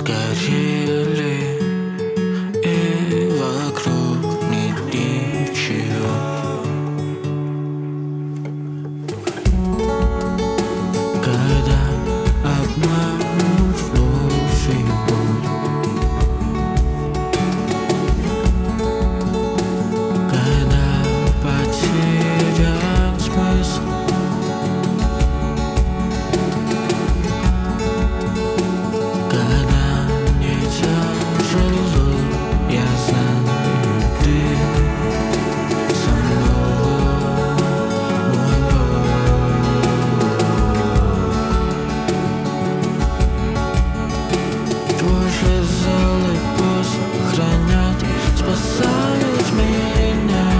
горели, и вокруг нет ничего. Когда обманут вновь и боль, когда потерян смысл, когда мне тяжело, я знаю, ты со мной, мой Бог. Твой жезл и посох хранят, спасают меня.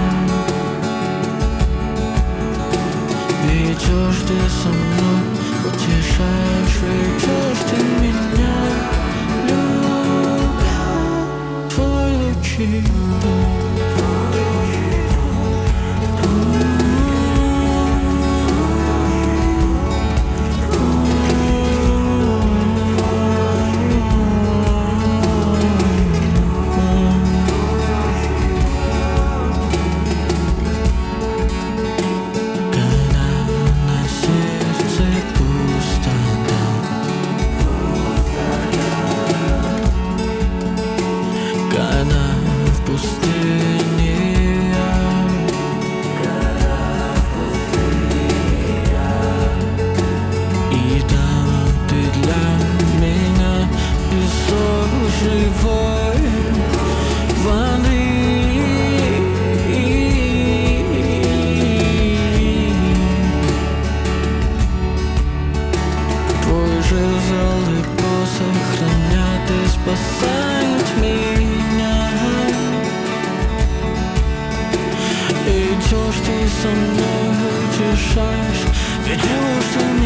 Ведешь ты со мной, утешаешь, ведешь ты меня. Любовь твою чистую. Когда на сердце пустота, когда в пустыне я, и там ты для меня песок живой воды. Твой жезл и посох хранят и спасают меня. Идешь ты со мной, утешаешь, ведешь ты